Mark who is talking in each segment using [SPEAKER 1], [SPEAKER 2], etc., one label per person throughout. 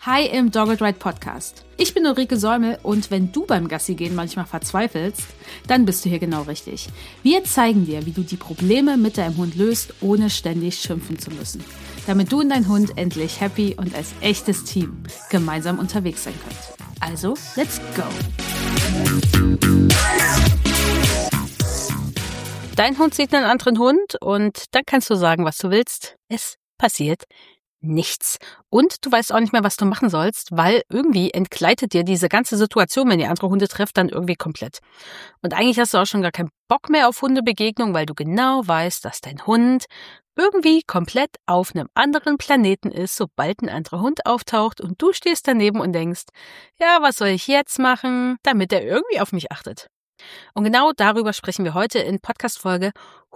[SPEAKER 1] Hi im Dogged Ride Podcast. Ich bin Ulrike Säumel und wenn du beim Gassi-Gehen manchmal verzweifelst, dann bist du hier genau richtig. Wir zeigen dir, wie du die Probleme mit deinem Hund löst, ohne ständig schimpfen zu müssen. Damit du und dein Hund endlich happy und als echtes Team gemeinsam unterwegs sein könnt. Also, let's go! Dein Hund sieht einen anderen Hund und dann kannst du sagen, was du willst. Es passiert nichts. Und du weißt auch nicht mehr, was du machen sollst, weil irgendwie entgleitet dir diese ganze Situation, wenn ihr andere Hunde trefft, dann irgendwie komplett. Und eigentlich hast du auch schon gar keinen Bock mehr auf Hundebegegnung, weil du genau weißt, dass dein Hund irgendwie komplett auf einem anderen Planeten ist, sobald ein anderer Hund auftaucht und du stehst daneben und denkst, ja, was soll ich jetzt machen, damit er irgendwie auf mich achtet? Und genau darüber sprechen wir heute in Podcast-Folge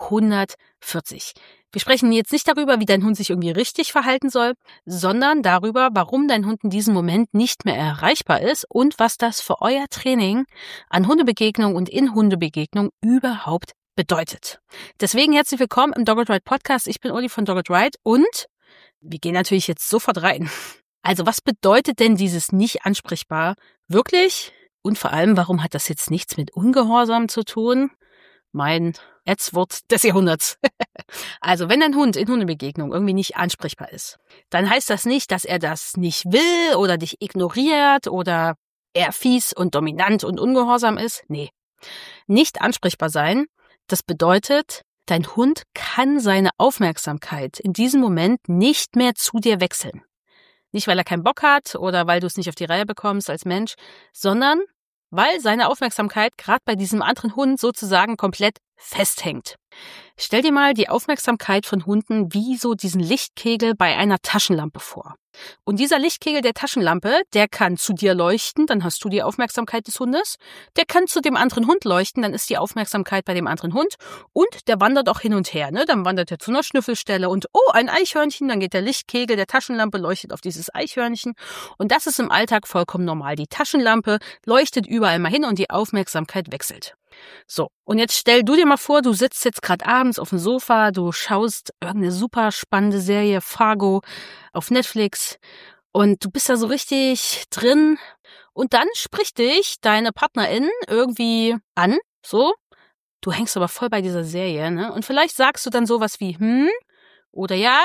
[SPEAKER 1] 140. Wir sprechen jetzt nicht darüber, wie dein Hund sich irgendwie richtig verhalten soll, sondern darüber, warum dein Hund in diesem Moment nicht mehr erreichbar ist und was das für euer Training an Hundebegegnung und in Hundebegegnung überhaupt bedeutet. Deswegen herzlich willkommen im Dogged Ride Podcast. Ich bin Uli von Dogged Ride und wir gehen natürlich jetzt sofort rein. Also was bedeutet denn dieses nicht ansprechbar wirklich? Und vor allem, warum hat das jetzt nichts mit Ungehorsam zu tun? Mein Ätzwort des Jahrhunderts. Also, wenn dein Hund in Hundebegegnung irgendwie nicht ansprechbar ist, dann heißt das nicht, dass er das nicht will oder dich ignoriert oder er fies und dominant und ungehorsam ist. Nee, nicht ansprechbar sein, das bedeutet, dein Hund kann seine Aufmerksamkeit in diesem Moment nicht mehr zu dir wechseln. Nicht, weil er keinen Bock hat oder weil du es nicht auf die Reihe bekommst als Mensch, sondern weil seine Aufmerksamkeit gerade bei diesem anderen Hund sozusagen komplett festhängt. Stell dir mal die Aufmerksamkeit von Hunden wie so diesen Lichtkegel bei einer Taschenlampe vor. Und dieser Lichtkegel der Taschenlampe, der kann zu dir leuchten, dann hast du die Aufmerksamkeit des Hundes. Der kann zu dem anderen Hund leuchten, dann ist die Aufmerksamkeit bei dem anderen Hund. Und der wandert auch hin und her, ne? Dann wandert er zu einer Schnüffelstelle und ein Eichhörnchen, dann geht der Lichtkegel der Taschenlampe, leuchtet auf dieses Eichhörnchen. Und das ist im Alltag vollkommen normal. Die Taschenlampe leuchtet überall mal hin und die Aufmerksamkeit wechselt. So, und jetzt stell du dir mal vor, du sitzt jetzt gerade abends auf dem Sofa, du schaust irgendeine super spannende Serie, Fargo, auf Netflix und du bist da so richtig drin und dann spricht dich deine Partnerin irgendwie an, so, du hängst aber voll bei dieser Serie, ne? Und vielleicht sagst du dann sowas wie, oder ja,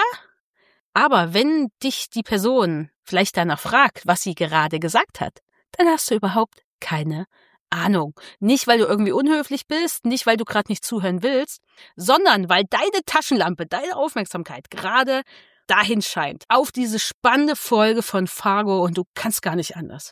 [SPEAKER 1] aber wenn dich die Person vielleicht danach fragt, was sie gerade gesagt hat, dann hast du überhaupt keine Ahnung. Nicht, weil du irgendwie unhöflich bist, nicht, weil du gerade nicht zuhören willst, sondern weil deine Taschenlampe, deine Aufmerksamkeit gerade dahin scheint, auf diese spannende Folge von Fargo und du kannst gar nicht anders.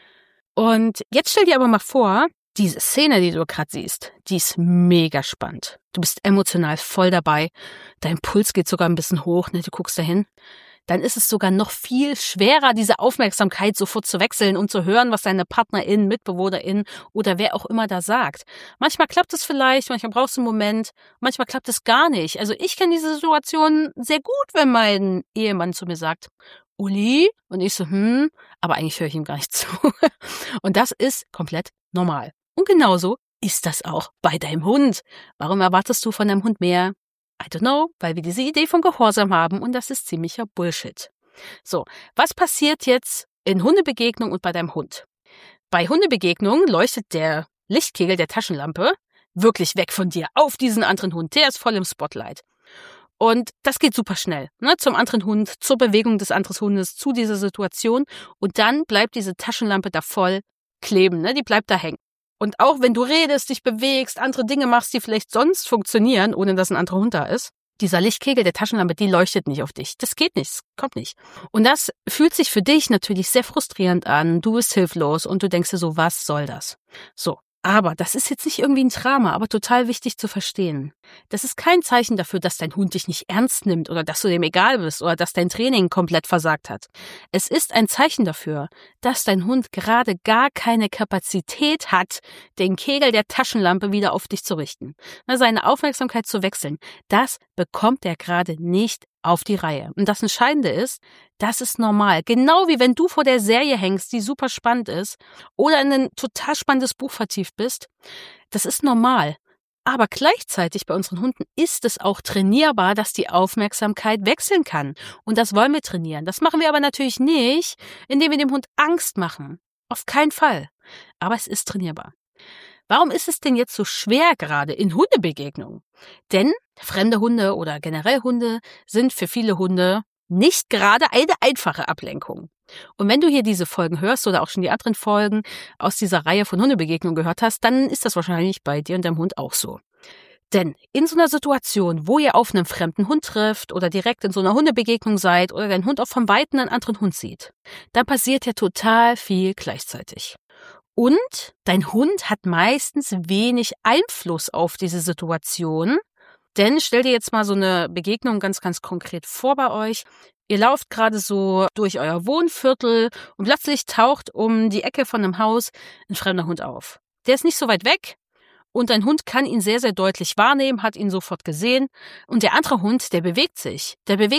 [SPEAKER 1] Und jetzt stell dir aber mal vor, diese Szene, die du gerade siehst, die ist mega spannend. Du bist emotional voll dabei, dein Puls geht sogar ein bisschen hoch, ne? Du guckst dahin. Dann ist es sogar noch viel schwerer, diese Aufmerksamkeit sofort zu wechseln und zu hören, was deine Partnerin, Mitbewohnerin oder wer auch immer da sagt. Manchmal klappt es vielleicht, manchmal brauchst du einen Moment, manchmal klappt es gar nicht. Also ich kenne diese Situation sehr gut, wenn mein Ehemann zu mir sagt, Uli, und ich so, aber eigentlich höre ich ihm gar nicht zu. Und das ist komplett normal. Und genauso ist das auch bei deinem Hund. Warum erwartest du von deinem Hund mehr? I don't know, weil wir diese Idee von Gehorsam haben und das ist ziemlicher Bullshit. So, was passiert jetzt in Hundebegegnung und bei deinem Hund? Bei Hundebegegnungen leuchtet der Lichtkegel der Taschenlampe wirklich weg von dir auf diesen anderen Hund. Der ist voll im Spotlight. Und das geht super schnell, ne? Zum anderen Hund, zur Bewegung des anderen Hundes, zu dieser Situation. Und dann bleibt diese Taschenlampe da voll kleben, ne? Die bleibt da hängen. Und auch wenn du redest, dich bewegst, andere Dinge machst, die vielleicht sonst funktionieren, ohne dass ein anderer Hund da ist, dieser Lichtkegel der Taschenlampe, die leuchtet nicht auf dich. Das geht nicht, das kommt nicht. Und das fühlt sich für dich natürlich sehr frustrierend an. Du bist hilflos und du denkst dir so, was soll das? So. Aber das ist jetzt nicht irgendwie ein Drama, aber total wichtig zu verstehen. Das ist kein Zeichen dafür, dass dein Hund dich nicht ernst nimmt oder dass du dem egal bist oder dass dein Training komplett versagt hat. Es ist ein Zeichen dafür, dass dein Hund gerade gar keine Kapazität hat, den Kegel der Taschenlampe wieder auf dich zu richten. Seine Aufmerksamkeit zu wechseln, das bekommt er gerade nicht auf die Reihe. Und das Entscheidende ist, das ist normal. Genau wie wenn du vor der Serie hängst, die super spannend ist, oder in ein total spannendes Buch vertieft bist. Das ist normal. Aber gleichzeitig bei unseren Hunden ist es auch trainierbar, dass die Aufmerksamkeit wechseln kann. Und das wollen wir trainieren. Das machen wir aber natürlich nicht, indem wir dem Hund Angst machen. Auf keinen Fall. Aber es ist trainierbar. Warum ist es denn jetzt so schwer gerade in Hundebegegnungen? Denn fremde Hunde oder generell Hunde sind für viele Hunde nicht gerade eine einfache Ablenkung. Und wenn du hier diese Folgen hörst oder auch schon die anderen Folgen aus dieser Reihe von Hundebegegnungen gehört hast, dann ist das wahrscheinlich bei dir und deinem Hund auch so. Denn in so einer Situation, wo ihr auf einen fremden Hund trifft oder direkt in so einer Hundebegegnung seid oder dein Hund auch vom Weiten einen anderen Hund sieht, dann passiert ja total viel gleichzeitig. Und dein Hund hat meistens wenig Einfluss auf diese Situation. Denn stell dir jetzt mal so eine Begegnung ganz, ganz konkret vor bei euch. Ihr lauft gerade so durch euer Wohnviertel und plötzlich taucht um die Ecke von einem Haus ein fremder Hund auf. Der ist nicht so weit weg und dein Hund kann ihn sehr, sehr deutlich wahrnehmen, hat ihn sofort gesehen. Und der andere Hund, der bewegt sich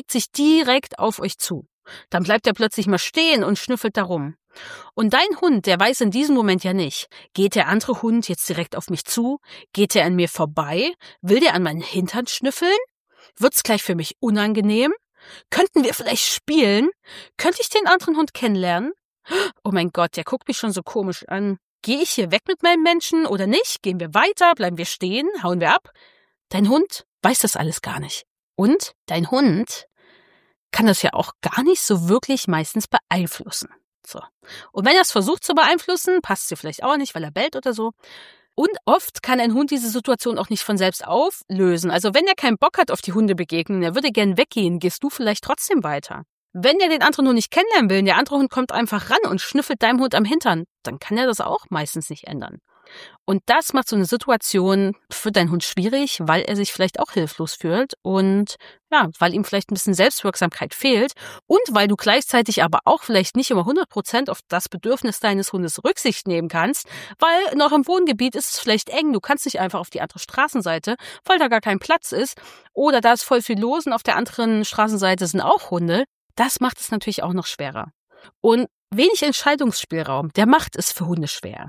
[SPEAKER 1] direkt auf euch zu. Dann bleibt er plötzlich mal stehen und schnüffelt da rum. Und dein Hund, der weiß in diesem Moment ja nicht, geht der andere Hund jetzt direkt auf mich zu? Geht der an mir vorbei? Will der an meinen Hintern schnüffeln? Wird's gleich für mich unangenehm? Könnten wir vielleicht spielen? Könnte ich den anderen Hund kennenlernen? Oh mein Gott, der guckt mich schon so komisch an. Gehe ich hier weg mit meinem Menschen oder nicht? Gehen wir weiter? Bleiben wir stehen? Hauen wir ab? Dein Hund weiß das alles gar nicht. Und dein Hund kann das ja auch gar nicht so wirklich meistens beeinflussen. So. Und wenn er es versucht zu beeinflussen, passt es dir vielleicht auch nicht, weil er bellt oder so. Und oft kann ein Hund diese Situation auch nicht von selbst auflösen. Also wenn er keinen Bock hat auf die Hundebegegnung, er würde gern weggehen, gehst du vielleicht trotzdem weiter. Wenn er den anderen Hund nicht kennenlernen will, der andere Hund kommt einfach ran und schnüffelt deinem Hund am Hintern, dann kann er das auch meistens nicht ändern. Und das macht so eine Situation für deinen Hund schwierig, weil er sich vielleicht auch hilflos fühlt und ja, weil ihm vielleicht ein bisschen Selbstwirksamkeit fehlt und weil du gleichzeitig aber auch vielleicht nicht immer 100% auf das Bedürfnis deines Hundes Rücksicht nehmen kannst, weil in eurem Wohngebiet ist es vielleicht eng, du kannst nicht einfach auf die andere Straßenseite, weil da gar kein Platz ist oder da ist voll viel los und auf der anderen Straßenseite sind auch Hunde. Das macht es natürlich auch noch schwerer. Und wenig Entscheidungsspielraum, der macht es für Hunde schwer.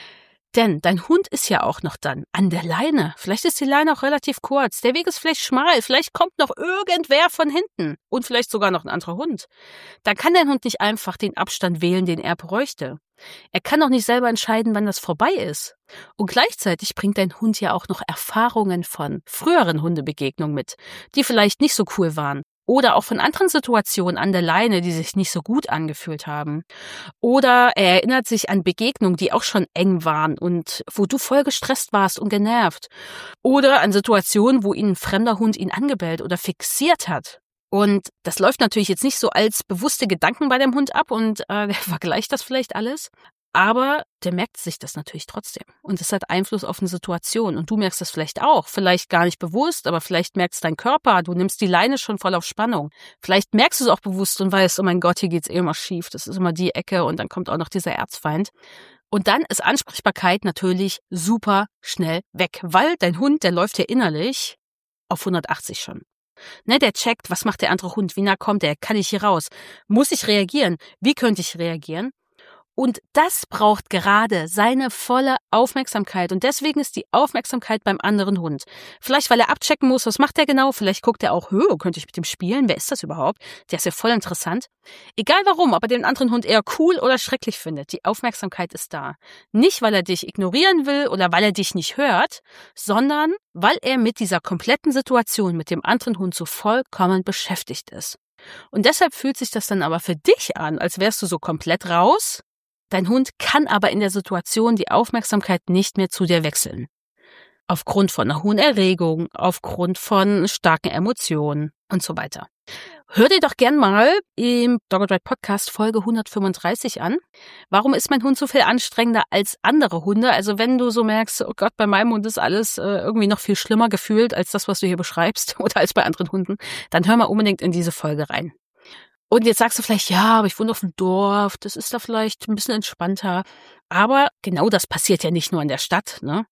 [SPEAKER 1] Denn dein Hund ist ja auch noch dann an der Leine. Vielleicht ist die Leine auch relativ kurz. Der Weg ist vielleicht schmal. Vielleicht kommt noch irgendwer von hinten. Und vielleicht sogar noch ein anderer Hund. Dann kann dein Hund nicht einfach den Abstand wählen, den er bräuchte. Er kann auch nicht selber entscheiden, wann das vorbei ist. Und gleichzeitig bringt dein Hund ja auch noch Erfahrungen von früheren Hundebegegnungen mit, die vielleicht nicht so cool waren. Oder auch von anderen Situationen an der Leine, die sich nicht so gut angefühlt haben. Oder er erinnert sich an Begegnungen, die auch schon eng waren und wo du voll gestresst warst und genervt. Oder an Situationen, wo ihn ein fremder Hund ihn angebellt oder fixiert hat. Und das läuft natürlich jetzt nicht so als bewusste Gedanken bei dem Hund ab und der vergleicht das vielleicht alles. Aber der merkt sich das natürlich trotzdem. Und es hat Einfluss auf eine Situation. Und du merkst das vielleicht auch. Vielleicht gar nicht bewusst, aber vielleicht merkst dein Körper, du nimmst die Leine schon voll auf Spannung. Vielleicht merkst du es auch bewusst und weißt, oh mein Gott, hier geht's eh immer schief. Das ist immer die Ecke und dann kommt auch noch dieser Erzfeind. Und dann ist Ansprechbarkeit natürlich super schnell weg. Weil dein Hund, der läuft ja innerlich auf 180 schon. Ne, der checkt, was macht der andere Hund, wie nah kommt er, kann ich hier raus? Muss ich reagieren? Wie könnte ich reagieren? Und das braucht gerade seine volle Aufmerksamkeit. Und deswegen ist die Aufmerksamkeit beim anderen Hund. Vielleicht, weil er abchecken muss, was macht er genau. Vielleicht guckt er auch, könnte ich mit dem spielen? Wer ist das überhaupt? Der ist ja voll interessant. Egal warum, aber den anderen Hund eher cool oder schrecklich findet. Die Aufmerksamkeit ist da. Nicht, weil er dich ignorieren will oder weil er dich nicht hört, sondern weil er mit dieser kompletten Situation mit dem anderen Hund so vollkommen beschäftigt ist. Und deshalb fühlt sich das dann aber für dich an, als wärst du so komplett raus. Dein Hund kann aber in der Situation die Aufmerksamkeit nicht mehr zu dir wechseln. Aufgrund von einer hohen Erregung, aufgrund von starken Emotionen und so weiter. Hör dir doch gern mal im Dog and Ride Podcast Folge 135 an. Warum ist mein Hund so viel anstrengender als andere Hunde? Also wenn du so merkst, oh Gott, bei meinem Hund ist alles irgendwie noch viel schlimmer gefühlt als das, was du hier beschreibst oder als bei anderen Hunden, dann hör mal unbedingt in diese Folge rein. Und jetzt sagst du vielleicht, ja, aber ich wohne auf dem Dorf, das ist da vielleicht ein bisschen entspannter. Aber genau das passiert ja nicht nur in der Stadt, ne?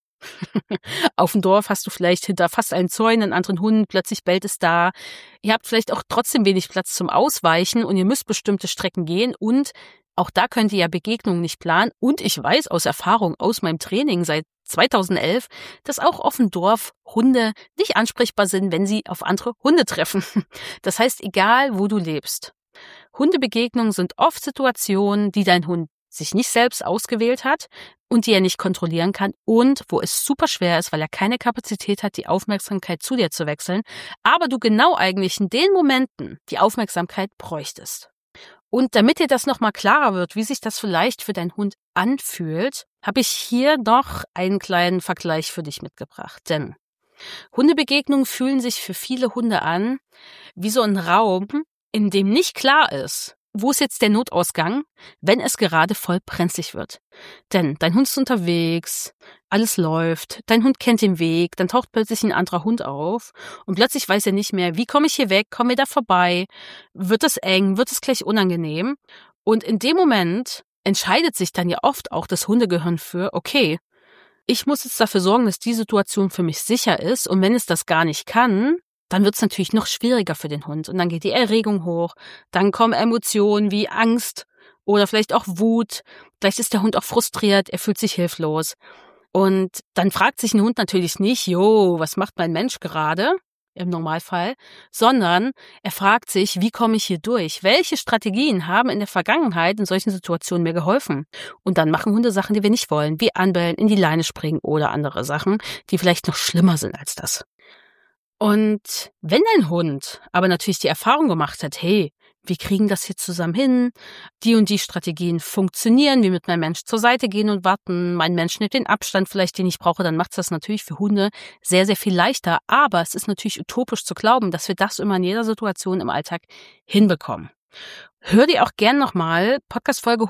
[SPEAKER 1] Auf dem Dorf hast du vielleicht hinter fast allen Zäunen einen anderen Hund, plötzlich bellt es da. Ihr habt vielleicht auch trotzdem wenig Platz zum Ausweichen und ihr müsst bestimmte Strecken gehen und Auch da könnt ihr ja Begegnungen nicht planen. Und ich weiß aus Erfahrung aus meinem Training seit 2011, dass auch auf dem Dorf Hunde nicht ansprechbar sind, wenn sie auf andere Hunde treffen. Das heißt, egal wo du lebst. Hundebegegnungen sind oft Situationen, die dein Hund sich nicht selbst ausgewählt hat und die er nicht kontrollieren kann und wo es super schwer ist, weil er keine Kapazität hat, die Aufmerksamkeit zu dir zu wechseln, aber du genau eigentlich in den Momenten die Aufmerksamkeit bräuchtest. Und damit dir das nochmal klarer wird, wie sich das vielleicht für deinen Hund anfühlt, habe ich hier noch einen kleinen Vergleich für dich mitgebracht. Denn Hundebegegnungen fühlen sich für viele Hunde an wie so ein Raum, in dem nicht klar ist, wo ist jetzt der Notausgang, wenn es gerade voll brenzlig wird. Denn dein Hund ist unterwegs, alles läuft, dein Hund kennt den Weg, dann taucht plötzlich ein anderer Hund auf und plötzlich weiß er nicht mehr, wie komme ich hier weg, kommen wir da vorbei, wird es eng, wird es gleich unangenehm. Und in dem Moment entscheidet sich dann ja oft auch das Hundegehirn für, okay, ich muss jetzt dafür sorgen, dass die Situation für mich sicher ist und wenn es das gar nicht kann, dann wird es natürlich noch schwieriger für den Hund. Und dann geht die Erregung hoch, dann kommen Emotionen wie Angst oder vielleicht auch Wut. Vielleicht ist der Hund auch frustriert, er fühlt sich hilflos. Und dann fragt sich ein Hund natürlich nicht, was macht mein Mensch gerade im Normalfall, sondern er fragt sich, wie komme ich hier durch? Welche Strategien haben in der Vergangenheit in solchen Situationen mir geholfen? Und dann machen Hunde Sachen, die wir nicht wollen, wie anbellen, in die Leine springen oder andere Sachen, die vielleicht noch schlimmer sind als das. Und wenn dein Hund aber natürlich die Erfahrung gemacht hat, hey, wir kriegen das hier zusammen hin, die und die Strategien funktionieren, wir mit meinem Mensch zur Seite gehen und warten, mein Mensch nimmt den Abstand vielleicht, den ich brauche, dann macht es das natürlich für Hunde sehr, sehr viel leichter. Aber es ist natürlich utopisch zu glauben, dass wir das immer in jeder Situation im Alltag hinbekommen. Hör dir auch gern nochmal Podcast-Folge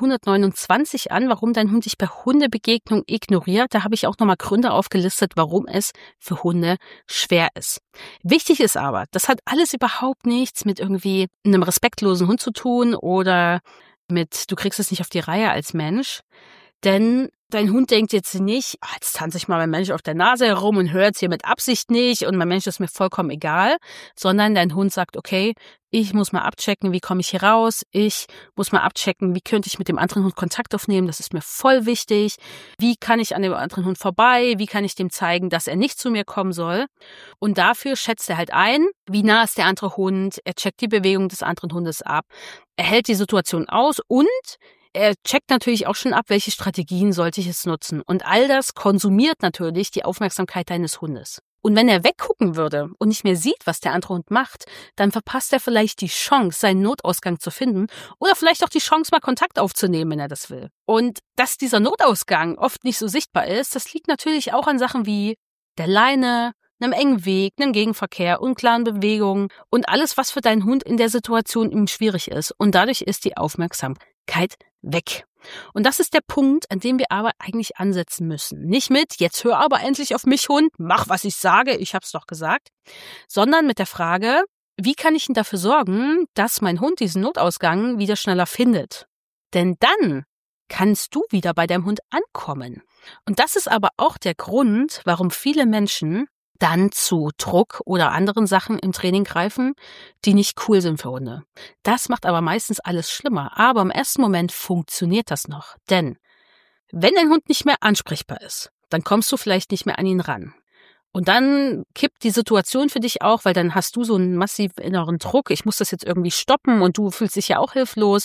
[SPEAKER 1] 129 an, warum dein Hund dich bei Hundebegegnung ignoriert. Da habe ich auch nochmal Gründe aufgelistet, warum es für Hunde schwer ist. Wichtig ist aber, das hat alles überhaupt nichts mit irgendwie einem respektlosen Hund zu tun oder mit, du kriegst es nicht auf die Reihe als Mensch. Denn dein Hund denkt jetzt nicht, jetzt tanze ich mal mein Mensch auf der Nase herum und hört es hier mit Absicht nicht und mein Mensch ist mir vollkommen egal, sondern dein Hund sagt, okay, ich muss mal abchecken, wie komme ich hier raus, ich muss mal abchecken, wie könnte ich mit dem anderen Hund Kontakt aufnehmen, das ist mir voll wichtig, wie kann ich an dem anderen Hund vorbei, wie kann ich dem zeigen, dass er nicht zu mir kommen soll und dafür schätzt er halt ein, wie nah ist der andere Hund, er checkt die Bewegung des anderen Hundes ab, er hält die Situation aus und er checkt natürlich auch schon ab, welche Strategien sollte ich jetzt nutzen. Und all das konsumiert natürlich die Aufmerksamkeit deines Hundes. Und wenn er weggucken würde und nicht mehr sieht, was der andere Hund macht, dann verpasst er vielleicht die Chance, seinen Notausgang zu finden oder vielleicht auch die Chance, mal Kontakt aufzunehmen, wenn er das will. Und dass dieser Notausgang oft nicht so sichtbar ist, das liegt natürlich auch an Sachen wie der Leine, einem engen Weg, einem Gegenverkehr, unklaren Bewegungen und alles, was für deinen Hund in der Situation ihm schwierig ist. Und dadurch ist die Aufmerksamkeit weg. Und das ist der Punkt, an dem wir aber eigentlich ansetzen müssen. Nicht mit, jetzt hör aber endlich auf mich, Hund, mach, was ich sage, ich hab's doch gesagt, sondern mit der Frage, wie kann ich denn dafür sorgen, dass mein Hund diesen Notausgang wieder schneller findet? Denn dann kannst du wieder bei deinem Hund ankommen. Und das ist aber auch der Grund, warum viele Menschen dann zu Druck oder anderen Sachen im Training greifen, die nicht cool sind für Hunde. Das macht aber meistens alles schlimmer. Aber im ersten Moment funktioniert das noch. Denn wenn dein Hund nicht mehr ansprechbar ist, dann kommst du vielleicht nicht mehr an ihn ran. Und dann kippt die Situation für dich auch, weil dann hast du so einen massiven inneren Druck. Ich muss das jetzt irgendwie stoppen und du fühlst dich ja auch hilflos.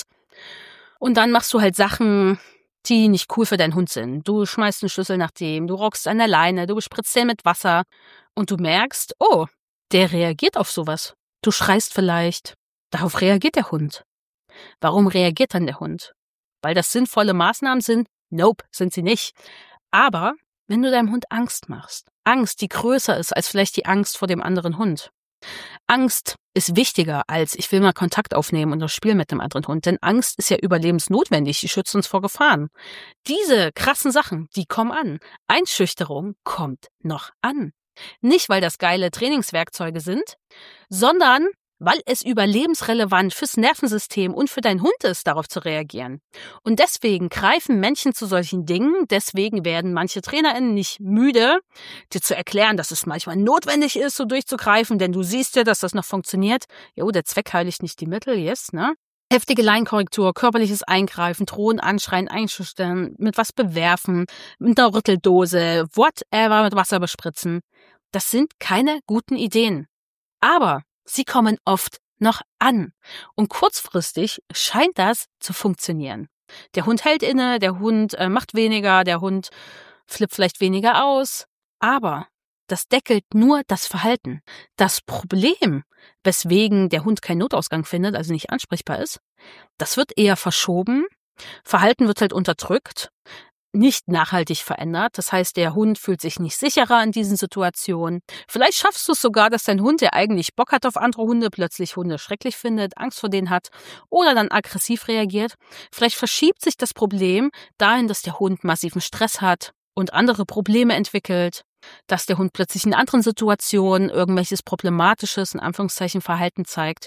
[SPEAKER 1] Und dann machst du halt Sachen, die nicht cool für deinen Hund sind. Du schmeißt einen Schlüssel nach dem, du rockst an der Leine, du bespritzt den mit Wasser und du merkst, oh, der reagiert auf sowas. Du schreist vielleicht. Darauf reagiert der Hund. Warum reagiert dann der Hund? Weil das sinnvolle Maßnahmen sind? Nope, sind sie nicht. Aber wenn du deinem Hund Angst machst, Angst, die größer ist als vielleicht die Angst vor dem anderen Hund. Angst ist wichtiger als, ich will mal Kontakt aufnehmen und das Spiel mit dem anderen Hund. Denn Angst ist ja überlebensnotwendig, die schützt uns vor Gefahren. Diese krassen Sachen, die kommen an. Einschüchterung kommt noch an. Nicht, weil das geile Trainingswerkzeuge sind, sondern weil es überlebensrelevant fürs Nervensystem und für deinen Hund ist, darauf zu reagieren. Und deswegen greifen Menschen zu solchen Dingen, deswegen werden manche TrainerInnen nicht müde, dir zu erklären, dass es manchmal notwendig ist, so durchzugreifen, denn du siehst ja, dass das noch funktioniert. Jo, der Zweck heiligt nicht die Mittel, yes, ne? Heftige Leinkorrektur, körperliches Eingreifen, drohen, anschreien, einschüchtern, mit was bewerfen, mit einer Rütteldose, whatever, mit Wasser bespritzen. Das sind keine guten Ideen. Aber sie kommen oft noch an. Und kurzfristig scheint das zu funktionieren. Der Hund hält inne, der Hund macht weniger, der Hund flippt vielleicht weniger aus. Aber das deckelt nur das Verhalten. Das Problem, weswegen der Hund keinen Notausgang findet, also nicht ansprechbar ist, das wird eher verschoben. Verhalten wird halt unterdrückt, nicht nachhaltig verändert. Das heißt, der Hund fühlt sich nicht sicherer in diesen Situationen. Vielleicht schaffst du es sogar, dass dein Hund, der eigentlich Bock hat auf andere Hunde, plötzlich Hunde schrecklich findet, Angst vor denen hat oder dann aggressiv reagiert. Vielleicht verschiebt sich das Problem dahin, dass der Hund massiven Stress hat und andere Probleme entwickelt, dass der Hund plötzlich in anderen Situationen irgendwelches problematisches, in Anführungszeichen, Verhalten zeigt.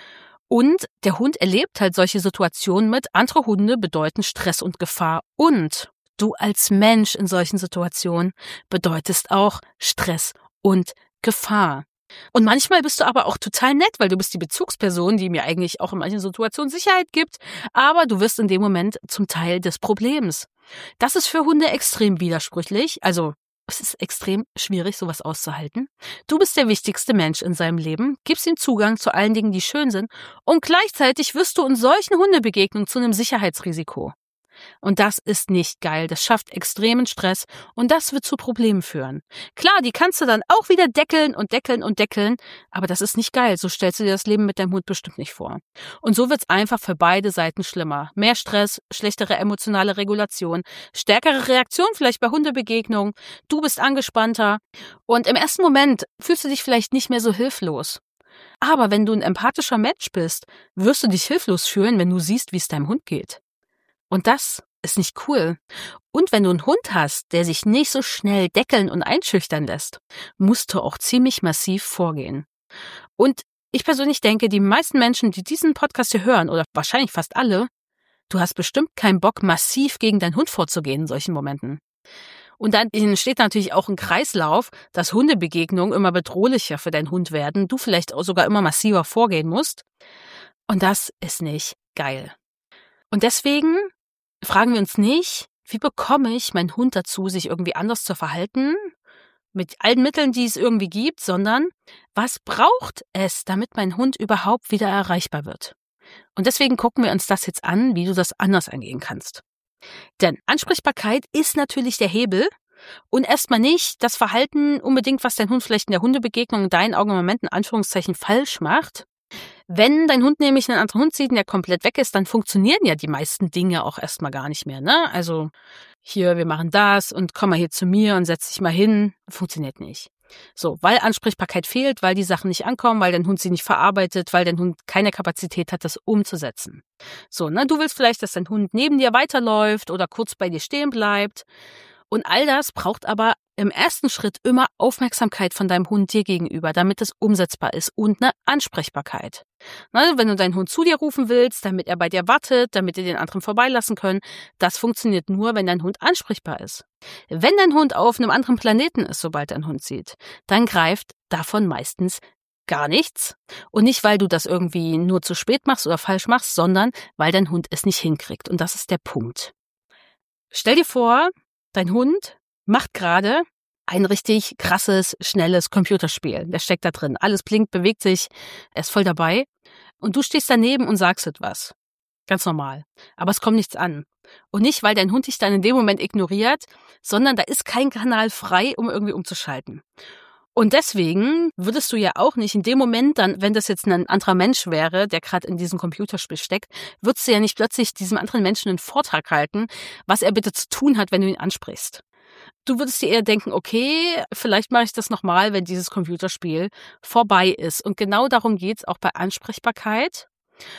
[SPEAKER 1] Und der Hund erlebt halt solche Situationen mit, andere Hunde bedeuten Stress und Gefahr. Und du als Mensch in solchen Situationen bedeutest auch Stress und Gefahr. Und manchmal bist du aber auch total nett, weil du bist die Bezugsperson, die mir eigentlich auch in manchen Situationen Sicherheit gibt, aber du wirst in dem Moment zum Teil des Problems. Das ist für Hunde extrem widersprüchlich, also es ist extrem schwierig, sowas auszuhalten. Du bist der wichtigste Mensch in seinem Leben, gibst ihm Zugang zu allen Dingen, die schön sind, und gleichzeitig wirst du in solchen Hundebegegnungen zu einem Sicherheitsrisiko. Und das ist nicht geil. Das schafft extremen Stress und das wird zu Problemen führen. Klar, die kannst du dann auch wieder deckeln und deckeln und deckeln, aber das ist nicht geil. So stellst du dir das Leben mit deinem Hund bestimmt nicht vor. Und so wird's einfach für beide Seiten schlimmer. Mehr Stress, schlechtere emotionale Regulation, stärkere Reaktion vielleicht bei Hundebegegnungen. Du bist angespannter und im ersten Moment fühlst du dich vielleicht nicht mehr so hilflos. Aber wenn du ein empathischer Mensch bist, wirst du dich hilflos fühlen, wenn du siehst, wie es deinem Hund geht. Und das ist nicht cool. Und wenn du einen Hund hast, der sich nicht so schnell deckeln und einschüchtern lässt, musst du auch ziemlich massiv vorgehen. Und ich persönlich denke, die meisten Menschen, die diesen Podcast hier hören, oder wahrscheinlich fast alle, du hast bestimmt keinen Bock, massiv gegen deinen Hund vorzugehen in solchen Momenten. Und dann entsteht natürlich auch ein Kreislauf, dass Hundebegegnungen immer bedrohlicher für deinen Hund werden, du vielleicht auch sogar immer massiver vorgehen musst. Und das ist nicht geil. Und deswegen fragen wir uns nicht, wie bekomme ich meinen Hund dazu, sich irgendwie anders zu verhalten, mit allen Mitteln, die es irgendwie gibt, sondern was braucht es, damit mein Hund überhaupt wieder erreichbar wird? Und deswegen gucken wir uns das jetzt an, wie du das anders angehen kannst. Denn Ansprechbarkeit ist natürlich der Hebel und erstmal nicht das Verhalten unbedingt, was dein Hund vielleicht in der Hundebegegnung in deinen Augen im Moment in Anführungszeichen falsch macht. Wenn dein Hund nämlich einen anderen Hund sieht und der komplett weg ist, dann funktionieren ja die meisten Dinge auch erstmal gar nicht mehr, ne? Also hier, wir machen das und komm mal hier zu mir und setz dich mal hin. Funktioniert nicht. So, weil Ansprechbarkeit fehlt, weil die Sachen nicht ankommen, weil dein Hund sie nicht verarbeitet, weil dein Hund keine Kapazität hat, das umzusetzen. So, ne? Du willst vielleicht, dass dein Hund neben dir weiterläuft oder kurz bei dir stehen bleibt. Und all das braucht aber im ersten Schritt immer Aufmerksamkeit von deinem Hund dir gegenüber, damit es umsetzbar ist und eine Ansprechbarkeit. Wenn du deinen Hund zu dir rufen willst, damit er bei dir wartet, damit ihr den anderen vorbeilassen könnt, das funktioniert nur, wenn dein Hund ansprechbar ist. Wenn dein Hund auf einem anderen Planeten ist, sobald dein Hund sieht, dann greift davon meistens gar nichts. Und nicht, weil du das irgendwie nur zu spät machst oder falsch machst, sondern weil dein Hund es nicht hinkriegt. Und das ist der Punkt. Stell dir vor, dein Hund macht gerade ein richtig krasses, schnelles Computerspiel. Der steckt da drin. Alles blinkt, bewegt sich, er ist voll dabei. Und du stehst daneben und sagst etwas. Ganz normal. Aber es kommt nichts an. Und nicht, weil dein Hund dich dann in dem Moment ignoriert, sondern da ist kein Kanal frei, um irgendwie umzuschalten. Und deswegen würdest du ja auch nicht in dem Moment dann, wenn das jetzt ein anderer Mensch wäre, der gerade in diesem Computerspiel steckt, würdest du ja nicht plötzlich diesem anderen Menschen einen Vortrag halten, was er bitte zu tun hat, wenn du ihn ansprichst. Du würdest dir eher denken, okay, vielleicht mache ich das nochmal, wenn dieses Computerspiel vorbei ist. Und genau darum geht's auch bei Ansprechbarkeit.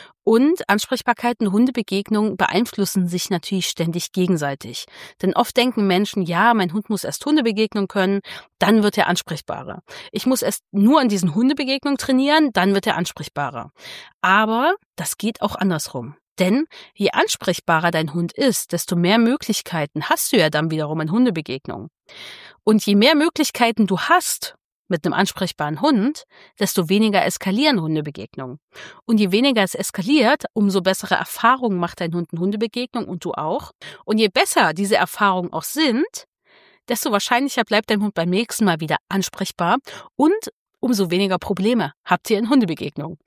[SPEAKER 1] Und Ansprechbarkeit und Hundebegegnungen beeinflussen sich natürlich ständig gegenseitig. Denn oft denken Menschen, ja, mein Hund muss erst Hundebegegnung können, dann wird er ansprechbarer. Ich muss erst nur an diesen Hundebegegnungen trainieren, dann wird er ansprechbarer. Aber das geht auch andersrum. Denn je ansprechbarer dein Hund ist, desto mehr Möglichkeiten hast du ja dann wiederum in Hundebegegnungen. Und je mehr Möglichkeiten du hast, mit einem ansprechbaren Hund, desto weniger eskalieren Hundebegegnungen. Und je weniger es eskaliert, umso bessere Erfahrungen macht dein Hund in Hundebegegnung und du auch. Und je besser diese Erfahrungen auch sind, desto wahrscheinlicher bleibt dein Hund beim nächsten Mal wieder ansprechbar und umso weniger Probleme habt ihr in Hundebegegnungen.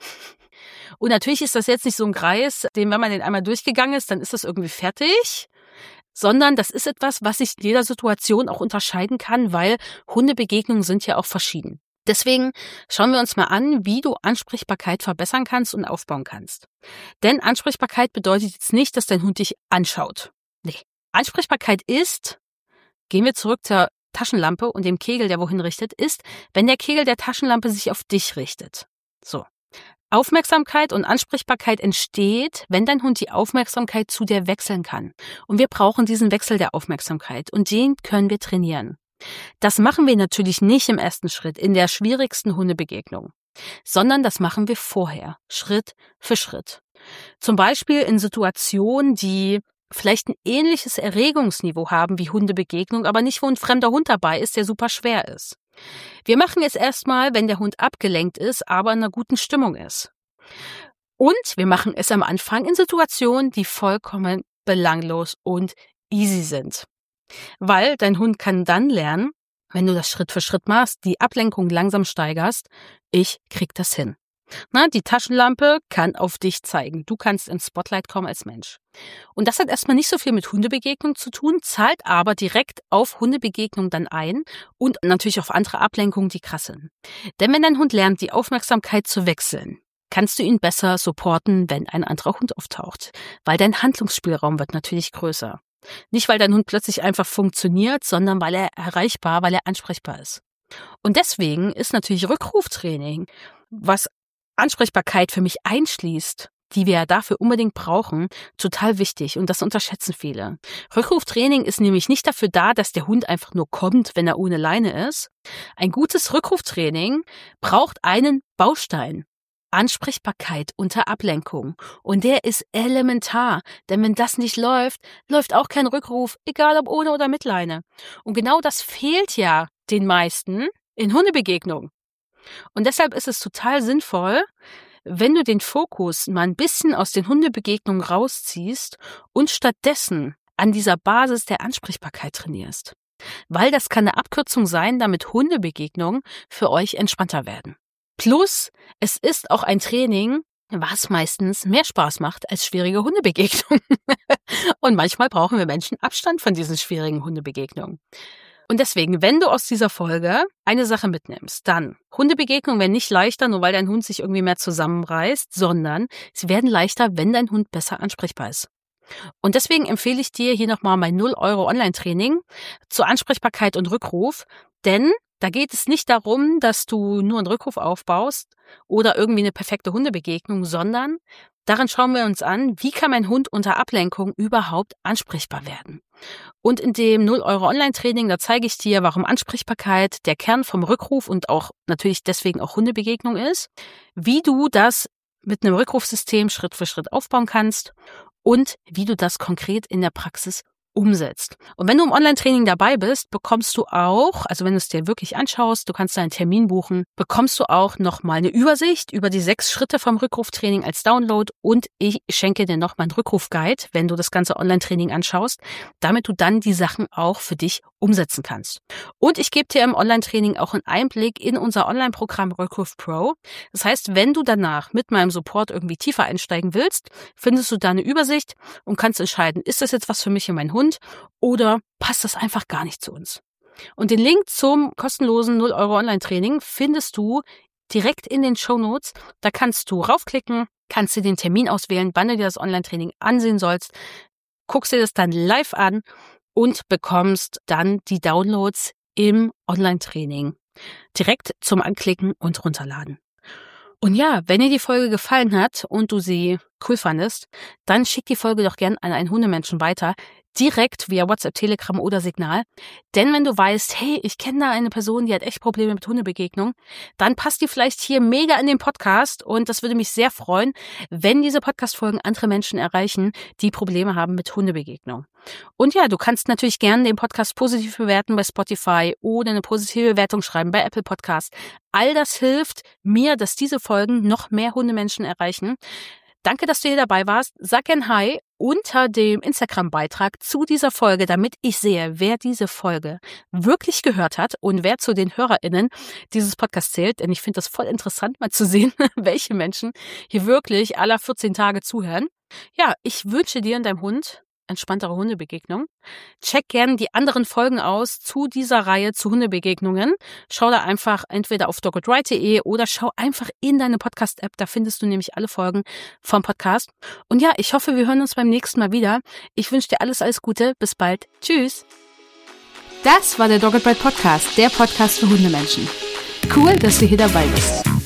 [SPEAKER 1] Und natürlich ist das jetzt nicht so ein Kreis, wenn man den einmal durchgegangen ist, dann ist das irgendwie fertig, sondern das ist etwas, was sich in jeder Situation auch unterscheiden kann, weil Hundebegegnungen sind ja auch verschieden. Deswegen schauen wir uns mal an, wie du Ansprechbarkeit verbessern kannst und aufbauen kannst. Denn Ansprechbarkeit bedeutet jetzt nicht, dass dein Hund dich anschaut. Nee. Ansprechbarkeit ist, gehen wir zurück zur Taschenlampe und dem Kegel, der wohin richtet, ist, wenn der Kegel der Taschenlampe sich auf dich richtet. So. Aufmerksamkeit und Ansprechbarkeit entsteht, wenn dein Hund die Aufmerksamkeit zu dir wechseln kann. Und wir brauchen diesen Wechsel der Aufmerksamkeit und den können wir trainieren. Das machen wir natürlich nicht im ersten Schritt, in der schwierigsten Hundebegegnung, sondern das machen wir vorher, Schritt für Schritt. Zum Beispiel in Situationen, die vielleicht ein ähnliches Erregungsniveau haben wie Hundebegegnung, aber nicht, wo ein fremder Hund dabei ist, der super schwer ist. Wir machen es erstmal, wenn der Hund abgelenkt ist, aber in einer guten Stimmung ist. Und wir machen es am Anfang in Situationen, die vollkommen belanglos und easy sind. Weil dein Hund kann dann lernen, wenn du das Schritt für Schritt machst, die Ablenkung langsam steigerst, ich krieg das hin. Die Taschenlampe kann auf dich zeigen. Du kannst ins Spotlight kommen als Mensch. Und das hat erstmal nicht so viel mit Hundebegegnung zu tun, zahlt aber direkt auf Hundebegegnung dann ein und natürlich auf andere Ablenkungen, die krass sind. Denn wenn dein Hund lernt, die Aufmerksamkeit zu wechseln, kannst du ihn besser supporten, wenn ein anderer Hund auftaucht. Weil dein Handlungsspielraum wird natürlich größer. Nicht, weil dein Hund plötzlich einfach funktioniert, sondern weil er erreichbar, weil er ansprechbar ist. Und deswegen ist natürlich Rückruftraining, was Ansprechbarkeit für mich einschließt, die wir dafür unbedingt brauchen, total wichtig und das unterschätzen viele. Rückruftraining ist nämlich nicht dafür da, dass der Hund einfach nur kommt, wenn er ohne Leine ist. Ein gutes Rückruftraining braucht einen Baustein. Ansprechbarkeit unter Ablenkung. Und der ist elementar, denn wenn das nicht läuft, läuft auch kein Rückruf, egal ob ohne oder mit Leine. Und genau das fehlt ja den meisten in Hundebegegnungen. Und deshalb ist es total sinnvoll, wenn du den Fokus mal ein bisschen aus den Hundebegegnungen rausziehst und stattdessen an dieser Basis der Ansprechbarkeit trainierst. Weil das kann eine Abkürzung sein, damit Hundebegegnungen für euch entspannter werden. Plus, es ist auch ein Training, was meistens mehr Spaß macht als schwierige Hundebegegnungen. Und manchmal brauchen wir Menschen Abstand von diesen schwierigen Hundebegegnungen. Und deswegen, wenn du aus dieser Folge eine Sache mitnimmst, dann Hundebegegnungen werden nicht leichter, nur weil dein Hund sich irgendwie mehr zusammenreißt, sondern sie werden leichter, wenn dein Hund besser ansprechbar ist. Und deswegen empfehle ich dir hier nochmal mein 0 € Online-Training zur Ansprechbarkeit und Rückruf, denn da geht es nicht darum, dass du nur einen Rückruf aufbaust oder irgendwie eine perfekte Hundebegegnung, sondern daran schauen wir uns an, wie kann mein Hund unter Ablenkung überhaupt ansprechbar werden. Und in dem 0 € Online-Training, da zeige ich dir, warum Ansprechbarkeit der Kern vom Rückruf und auch natürlich deswegen auch Hundebegegnung ist, wie du das mit einem Rückrufsystem Schritt für Schritt aufbauen kannst und wie du das konkret in der Praxis umsetzt. Und wenn du im Online-Training dabei bist, bekommst du auch, also wenn du es dir wirklich anschaust, du kannst deinen Termin buchen, bekommst du auch nochmal eine Übersicht über die 6 Schritte vom Rückruftraining als Download und ich schenke dir nochmal einen Rückrufguide, wenn du das ganze Online-Training anschaust, damit du dann die Sachen auch für dich umsetzen kannst. Und ich gebe dir im Online-Training auch einen Einblick in unser Online-Programm Rückruf Pro. Das heißt, wenn du danach mit meinem Support irgendwie tiefer einsteigen willst, findest du da eine Übersicht und kannst entscheiden, ist das jetzt was für mich und meinen Hund oder passt das einfach gar nicht zu uns. Und den Link zum kostenlosen 0 € Online-Training findest du direkt in den Shownotes. Da kannst du raufklicken, kannst dir den Termin auswählen, wann du dir das Online-Training ansehen sollst, guckst dir das dann live an und bekommst dann die Downloads im Online-Training direkt zum Anklicken und Runterladen. Und ja, wenn dir die Folge gefallen hat und du sie cool fandest, dann schick die Folge doch gern an einen Hundemenschen weiter, direkt via WhatsApp, Telegram oder Signal. Denn wenn du weißt, hey, ich kenne da eine Person, die hat echt Probleme mit Hundebegegnung, dann passt die vielleicht hier mega in den Podcast und das würde mich sehr freuen, wenn diese Podcast-Folgen andere Menschen erreichen, die Probleme haben mit Hundebegegnung. Und ja, du kannst natürlich gerne den Podcast positiv bewerten bei Spotify oder eine positive Bewertung schreiben bei Apple Podcast. All das hilft mir, dass diese Folgen noch mehr Hundemenschen erreichen. Danke, dass du hier dabei warst. Sag gern Hi unter dem Instagram-Beitrag zu dieser Folge, damit ich sehe, wer diese Folge wirklich gehört hat und wer zu den HörerInnen dieses Podcasts zählt. Denn ich finde das voll interessant, mal zu sehen, welche Menschen hier wirklich alle 14 Tage zuhören. Ja, ich wünsche dir und deinem Hund entspanntere Hundebegegnung. Check gerne die anderen Folgen aus zu dieser Reihe zu Hundebegegnungen. Schau da einfach entweder auf dogandride.de oder schau einfach in deine Podcast-App. Da findest du nämlich alle Folgen vom Podcast. Und ja, ich hoffe, wir hören uns beim nächsten Mal wieder. Ich wünsche dir alles Gute. Bis bald. Tschüss. Das war der Dog and Ride Podcast, der Podcast für Hundemenschen. Cool, dass du hier dabei bist.